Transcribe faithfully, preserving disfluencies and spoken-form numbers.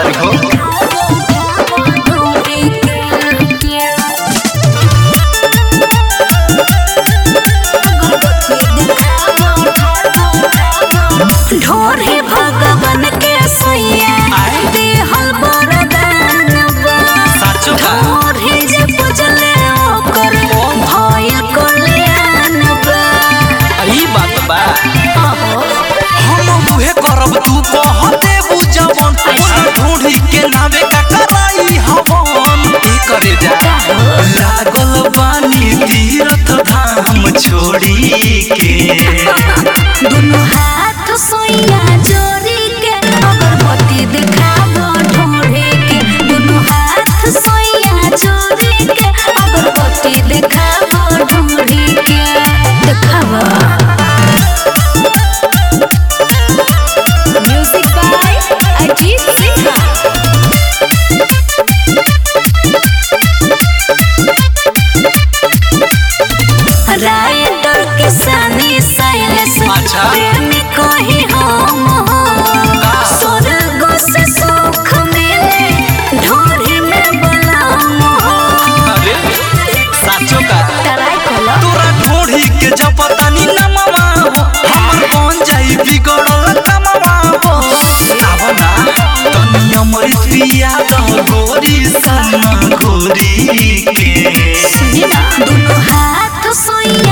तारी हो। ढोरे भगवान के सैया देहल वरदान बा। साचो का ढोरे जे पूजले ओकर भय कल्याण बा। ई बात बा आहो हम उहे करब तू कह देबू जवन ढूंढी के नावे का कराई हवन ई करे जा लागल बानी तीरथ धाम छोड़ी के दोनों हाथ सोइया जोड़ी के अगरबत्ती दिखाबो ढोरे के। दोनों हाथ सोइया जोड़ी के अगरबत्ती दिखाबो ढोरे के। दिखाबो music by Ajit Sinha. Writer के सानी साइलेंस अच्छा। प्रेमी कही हम हो। स्वर्ग से सुख मिले ढोरी में बलाम हो। अरे साचो का तराई खोलो तोरा ढूंढी के जपतानी नमवा हो हमर कौन जाई बिगड़ल कमवा हो आवना तनी अमृत पिया दह गोरी सना गोरी के सुनी ना दोनों हाथ सोइया